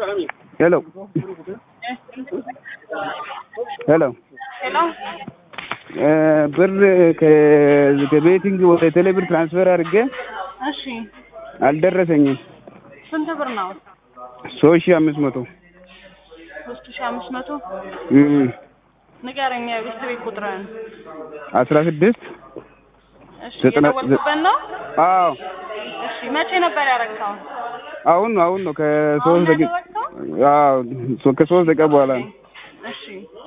Hello. Hello. Hello. ብር ከቤቲንግ ወደ ቴሌብር ትራንስፈር አድርጌ እሺ አልደረሰኝም። ስንት ብር ነው? 3500 3500 ንገረኝ። የቤት ቤት ቁጥርን 16 እሺ የደወልኩበት ነው? አዎ። እሺ መቼ ነበር ያረካው? አሁን ነው ከ3 ደቂቃ አዎ ከ3 ደቂቃ በኋላ ነው። እሺ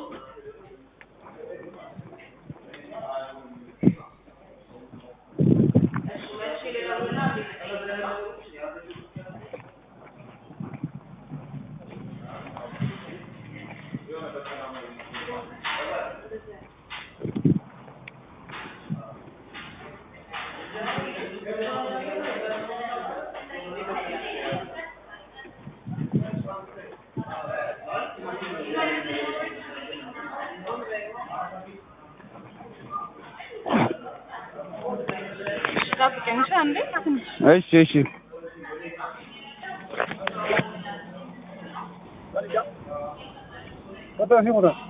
እሺ Kata sih muda.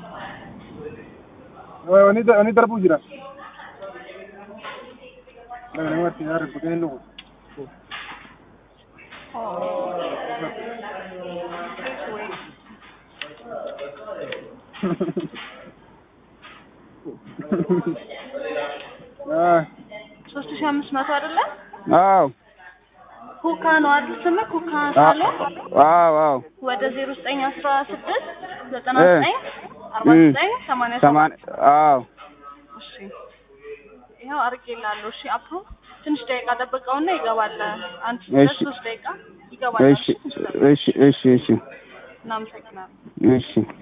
Wah, ini terpuji dah. Nah, ini mati hari begini lu. Ah. 3500 አይደለ? አዎ ኩካ ነው አይደል? ስምህ ኩካ ሳለ? አዎ ወደ 0916 99 49 88 አዎ እሺ ይሄው አርጌላለሁ። እሺ አፕሮ ትንሽ ደቂቃ ጠብቀውና ይገባል። አንድ 3 ደቂቃ ይገባል። እሺ እናመሰግናለን። እሺ